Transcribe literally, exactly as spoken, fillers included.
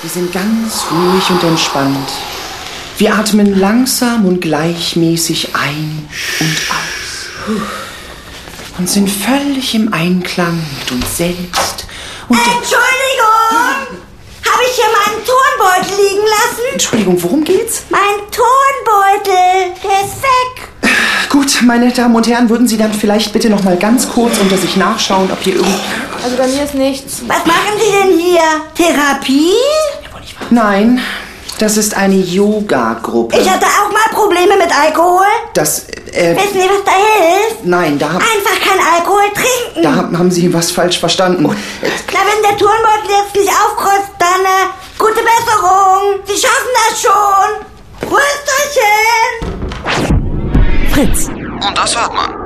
Wir sind ganz ruhig und entspannt. Wir atmen langsam und gleichmäßig ein und aus. Und sind völlig im Einklang mit uns selbst. Und Entschuldigung! Habe ich hier meinen Turnbeutel liegen lassen? Entschuldigung, worum geht's? Mein Turnbeutel, der ist weg. Gut, meine Damen und Herren, würden Sie dann vielleicht bitte noch mal ganz kurz unter sich nachschauen, ob hier irgend... Also bei mir ist nichts. Was machen Sie denn hier? Therapie? Nein, das ist eine Yoga-Gruppe. Ich hatte auch mal Probleme mit Alkohol. Das, äh... Wissen Sie, was da hilft? Nein, da... Einfach kein Alkohol trinken. Da haben Sie was falsch verstanden. Na, wenn der Turnbeutel jetzt nicht aufkreuzt, dann äh, gute Besserung. Sie schaffen das schon. Prösterchen. Fritz. Und das hört man.